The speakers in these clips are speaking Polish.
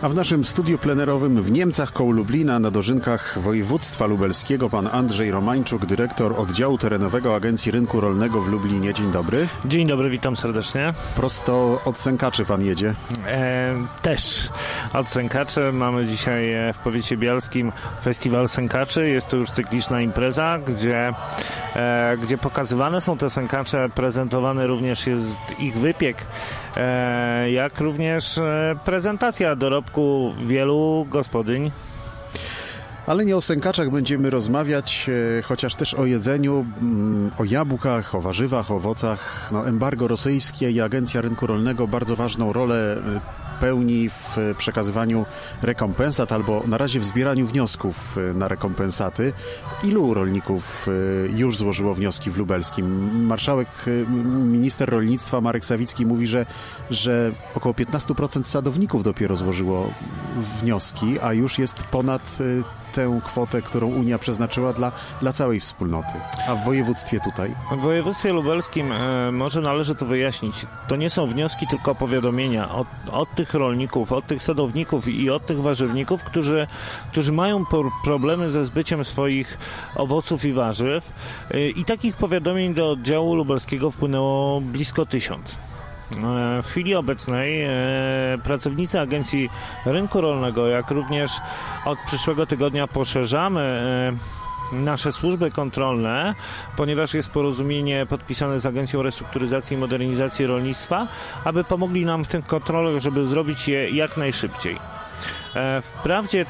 A w naszym studiu plenerowym w Niemcach koło Lublina na dożynkach województwa lubelskiego pan Andrzej Romańczuk, dyrektor oddziału terenowego Agencji Rynku Rolnego w Lublinie. Dzień dobry. Dzień dobry, witam serdecznie. Prosto od Sękaczy pan jedzie? Też od Sękaczy. Mamy dzisiaj w powiecie bialskim Festiwal Sękaczy. Jest to już cykliczna impreza, gdzie pokazywane są te sękacze, prezentowany również jest ich wypiek, jak również prezentacja dorobku wielu gospodyń. Ale nie o sękaczach będziemy rozmawiać, chociaż też o jedzeniu, o jabłkach, o warzywach, o owocach. Embargo rosyjskie i Agencja Rynku Rolnego bardzo ważną rolę pełni w przekazywaniu rekompensat albo na razie w zbieraniu wniosków na rekompensaty. Ilu rolników już złożyło wnioski w lubelskim? Marszałek, minister rolnictwa Marek Sawicki mówi, że około 15% sadowników dopiero złożyło wnioski, a już jest ponad tę kwotę, którą Unia przeznaczyła dla całej wspólnoty. A w województwie tutaj? W województwie lubelskim może należy to wyjaśnić. To nie są wnioski, tylko powiadomienia od tych rolników, od tych sadowników i od tych warzywników, którzy mają problemy ze zbyciem swoich owoców i warzyw. I takich powiadomień do oddziału lubelskiego wpłynęło blisko 1000. W chwili obecnej pracownicy Agencji Rynku Rolnego, jak również od przyszłego tygodnia poszerzamy nasze służby kontrolne, ponieważ jest porozumienie podpisane z Agencją Restrukturyzacji i Modernizacji Rolnictwa, aby pomogli nam w tych kontrolach, żeby zrobić je jak najszybciej. Wprawdzie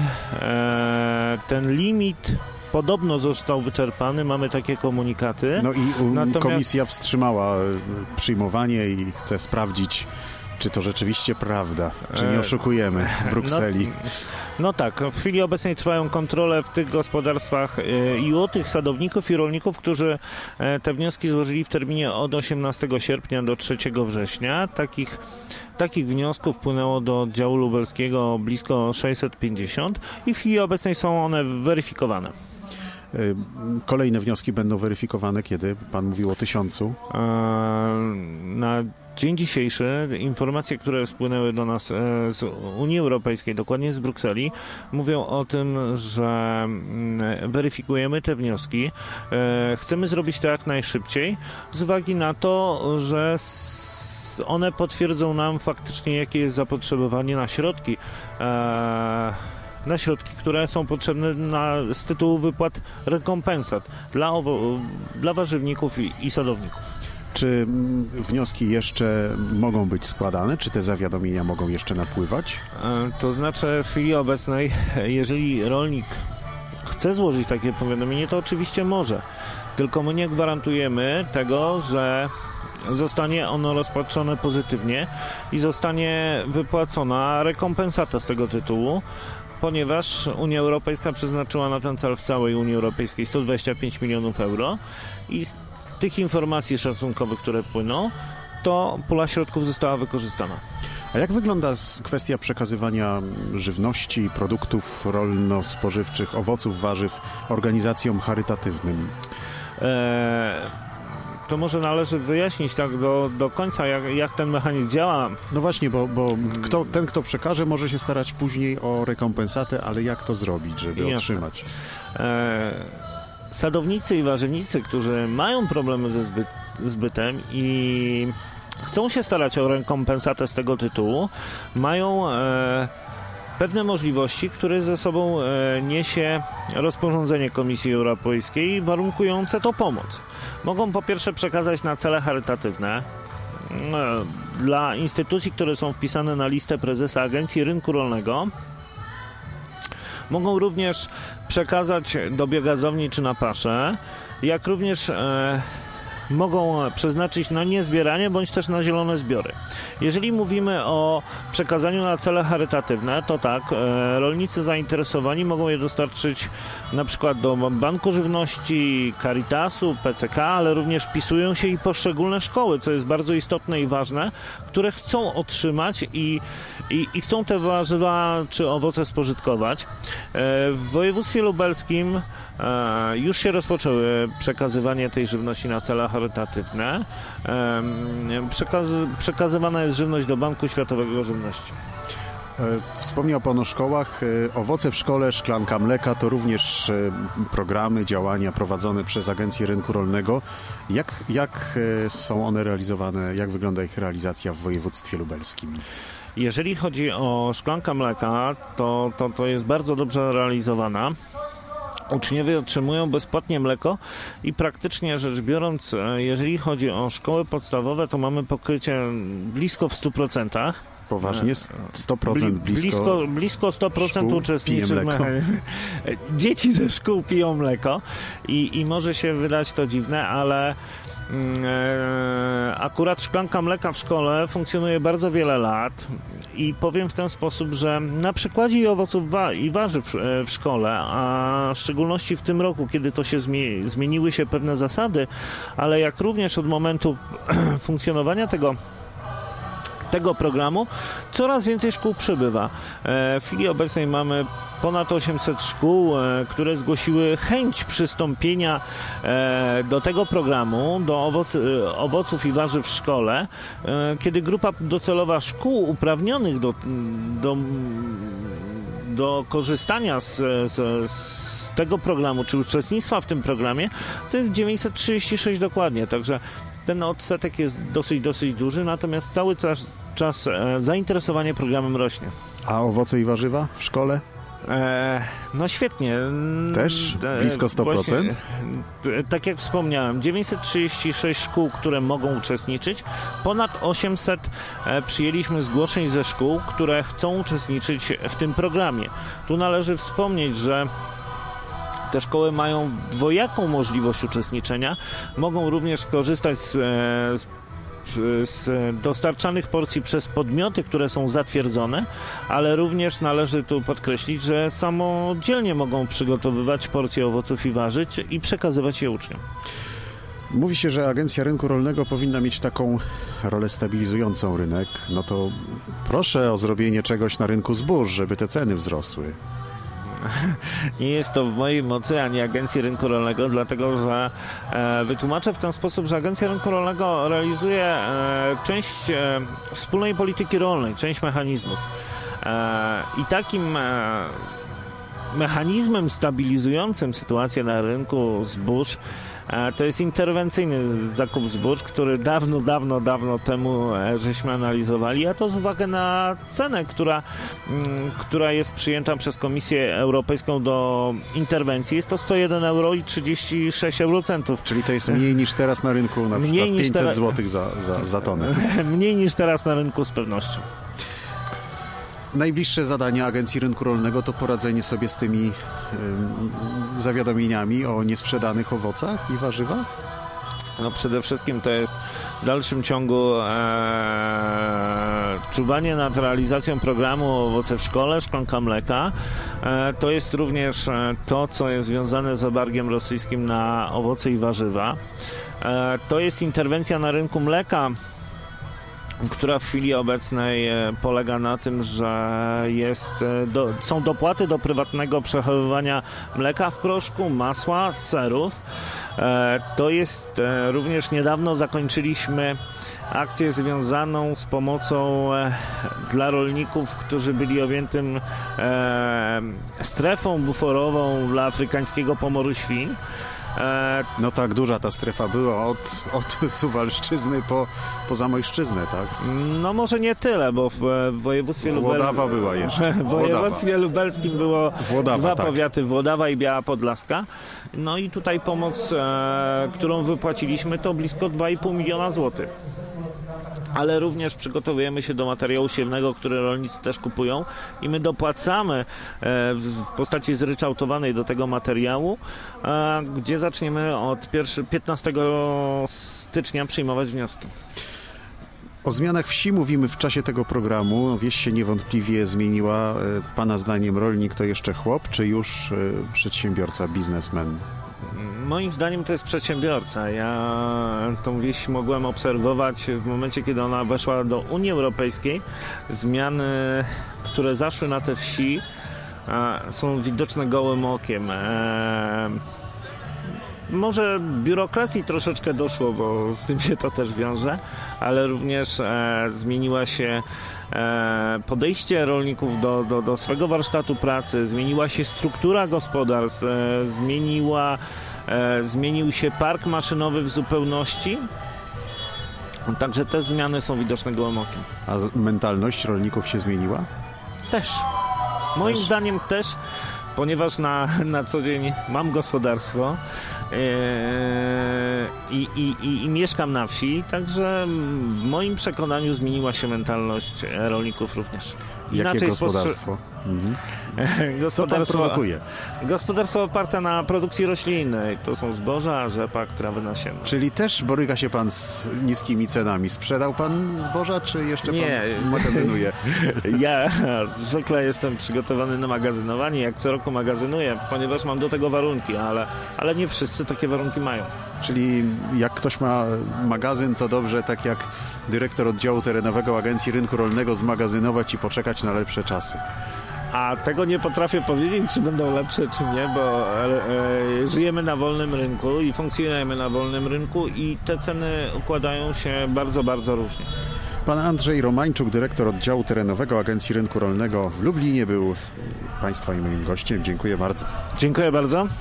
ten limit podobno został wyczerpany, mamy takie komunikaty. Natomiast komisja wstrzymała przyjmowanie i chce sprawdzić, czy to rzeczywiście prawda, czy nie oszukujemy w Brukseli. No tak, w chwili obecnej trwają kontrole w tych gospodarstwach i u tych sadowników i rolników, którzy te wnioski złożyli w terminie od 18 sierpnia do 3 września. Takich wniosków wpłynęło do oddziału lubelskiego blisko 650 i w chwili obecnej są one weryfikowane. Kolejne wnioski będą weryfikowane kiedy? Pan mówił o 1000. Na dzień dzisiejszy informacje, które spłynęły do nas z Unii Europejskiej, dokładnie z Brukseli, mówią o tym, że weryfikujemy te wnioski. Chcemy zrobić to jak najszybciej z uwagi na to, że one potwierdzą nam faktycznie, jakie jest zapotrzebowanie na środki, które są potrzebne z tytułu wypłat rekompensat dla warzywników i sadowników. Czy wnioski jeszcze mogą być składane? Czy te zawiadomienia mogą jeszcze napływać? To znaczy w chwili obecnej, jeżeli rolnik chce złożyć takie powiadomienie, to oczywiście może. Tylko my nie gwarantujemy tego, że zostanie ono rozpatrzone pozytywnie i zostanie wypłacona rekompensata z tego tytułu, ponieważ Unia Europejska przeznaczyła na ten cel w całej Unii Europejskiej 125 milionów euro i z tych informacji szacunkowych, które płyną, to pula środków została wykorzystana. A jak wygląda kwestia przekazywania żywności, produktów rolno-spożywczych, owoców, warzyw organizacjom charytatywnym? To może należy wyjaśnić tak do końca, jak ten mechanizm działa. No właśnie, bo kto przekaże, może się starać później o rekompensatę, ale jak to zrobić, żeby otrzymać? Sadownicy i warzywnicy, którzy mają problemy ze zbytem i chcą się starać o rekompensatę z tego tytułu, mają pewne możliwości, które ze sobą niesie rozporządzenie Komisji Europejskiej warunkujące to pomoc. Mogą po pierwsze przekazać na cele charytatywne dla instytucji, które są wpisane na listę prezesa Agencji Rynku Rolnego. Mogą również przekazać do biogazowni czy na paszę, jak również mogą przeznaczyć na niezbieranie bądź też na zielone zbiory. Jeżeli mówimy o przekazaniu na cele charytatywne, to tak, rolnicy zainteresowani mogą je dostarczyć na przykład do Banku Żywności, Caritasu, PCK, ale również wpisują się i poszczególne szkoły, co jest bardzo istotne i ważne, które chcą otrzymać i chcą te warzywa czy owoce spożytkować. W województwie lubelskim już się rozpoczęły przekazywanie tej żywności na cele charytatywne. Przekazywana jest żywność do Banku Światowego Żywności. Wspomniał Pan o szkołach. Owoce w szkole, szklanka mleka to również programy, działania prowadzone przez Agencję Rynku Rolnego. Jak są one realizowane? Jak wygląda ich realizacja w województwie lubelskim? Jeżeli chodzi o szklankę mleka, to jest bardzo dobrze realizowana. Uczniowie otrzymują bezpłatnie mleko i praktycznie rzecz biorąc, jeżeli chodzi o szkoły podstawowe, to mamy pokrycie blisko w 100%. Poważnie? 100% blisko 100% uczestniczy. Dzieci ze szkół piją mleko i może się wydać to dziwne, ale akurat szklanka mleka w szkole funkcjonuje bardzo wiele lat i powiem w ten sposób, że na przykładzie owoców i warzyw w szkole, a w szczególności w tym roku, kiedy to się zmieniły się pewne zasady, ale jak również od momentu funkcjonowania tego programu coraz więcej szkół przybywa. W chwili obecnej mamy ponad 800 szkół, które zgłosiły chęć przystąpienia do tego programu, do owoców i warzyw w szkole, kiedy grupa docelowa szkół uprawnionych do korzystania z tego programu, czy uczestnictwa w tym programie, to jest 936 dokładnie, także ten odsetek jest dosyć duży, natomiast cały czas zainteresowanie programem rośnie. A owoce i warzywa w szkole? No świetnie. Też? Blisko 100%? Właśnie, tak jak wspomniałem, 936 szkół, które mogą uczestniczyć. Ponad 800 przyjęliśmy zgłoszeń ze szkół, które chcą uczestniczyć w tym programie. Tu należy wspomnieć, że te szkoły mają dwojaką możliwość uczestniczenia. Mogą również korzystać z dostarczanych porcji przez podmioty, które są zatwierdzone, ale również należy tu podkreślić, że samodzielnie mogą przygotowywać porcje owoców i warzyw i przekazywać je uczniom. Mówi się, że Agencja Rynku Rolnego powinna mieć taką rolę stabilizującą rynek. No to proszę o zrobienie czegoś na rynku zbóż, żeby te ceny wzrosły. Nie jest to w mojej mocy ani Agencji Rynku Rolnego, dlatego że wytłumaczę w ten sposób, że Agencja Rynku Rolnego realizuje część wspólnej polityki rolnej, część mechanizmów. I takim mechanizmem stabilizującym sytuację na rynku zbóż to jest interwencyjny zakup zbóż, który dawno temu żeśmy analizowali, a to z uwagi na cenę, która jest przyjęta przez Komisję Europejską do interwencji. Jest to 101 euro i 36 eurocentów. Czyli to jest mniej niż teraz na rynku, na przykład 500 zł za tonę. Mniej niż teraz na rynku z pewnością. Najbliższe zadanie Agencji Rynku Rolnego to poradzenie sobie z tymi zawiadomieniami o niesprzedanych owocach i warzywach? No przede wszystkim to jest w dalszym ciągu czuwanie nad realizacją programu Owoce w szkole, szklanka mleka. To jest również to, co jest związane z embargiem rosyjskim na owoce i warzywa. To jest interwencja na rynku mleka, która w chwili obecnej polega na tym, że są dopłaty do prywatnego przechowywania mleka w proszku, masła, serów. To jest również niedawno zakończyliśmy akcję związaną z pomocą dla rolników, którzy byli objętym strefą buforową dla afrykańskiego pomoru świń. No tak, duża ta strefa była od Suwalszczyzny po Zamojszczyznę, tak? No może nie tyle, bo w województwie Włodawa była jeszcze. W województwie lubelskim było dwa tak. powiaty, Włodawa i Biała Podlaska. No i tutaj pomoc, którą wypłaciliśmy, to blisko 2,5 miliona złotych. Ale również przygotowujemy się do materiału siewnego, który rolnicy też kupują i my dopłacamy w postaci zryczałtowanej do tego materiału, gdzie zaczniemy od 15 stycznia przyjmować wnioski. O zmianach wsi mówimy w czasie tego programu. Wieś się niewątpliwie zmieniła. Pana zdaniem rolnik to jeszcze chłop, czy już przedsiębiorca, biznesmen? Moim zdaniem to jest przedsiębiorca. Ja tą wieś mogłem obserwować w momencie, kiedy ona weszła do Unii Europejskiej. Zmiany, które zaszły na te wsi, są widoczne gołym okiem. Może biurokracji troszeczkę doszło, bo z tym się to też wiąże, ale również zmieniła się podejście rolników do swego warsztatu pracy, zmieniła się struktura gospodarstw, zmienił się park maszynowy w zupełności. Także te zmiany są widoczne gołym okiem. A mentalność rolników się zmieniła? Też. Moim zdaniem też, ponieważ na co dzień mam gospodarstwo i mieszkam na wsi, także w moim przekonaniu zmieniła się mentalność rolników również. Jakie gospodarstwo? Co pan produkuje? Gospodarstwo oparte na produkcji roślinnej. To są zboża, rzepak, trawy nasienne. Czyli też boryka się pan z niskimi cenami. Sprzedał pan zboża, czy jeszcze pan magazynuje? Ja zwykle jestem przygotowany na magazynowanie, jak co roku magazynuję, ponieważ mam do tego warunki, ale nie wszyscy takie warunki mają. Czyli jak ktoś ma magazyn, to dobrze, tak jak dyrektor oddziału terenowego Agencji Rynku Rolnego, zmagazynować i poczekać na lepsze czasy. A tego nie potrafię powiedzieć, czy będą lepsze, czy nie, bo żyjemy na wolnym rynku i funkcjonujemy na wolnym rynku i te ceny układają się bardzo, bardzo różnie. Pan Andrzej Romańczuk, dyrektor oddziału terenowego Agencji Rynku Rolnego w Lublinie, był Państwa i moim gościem. Dziękuję bardzo. Dziękuję bardzo.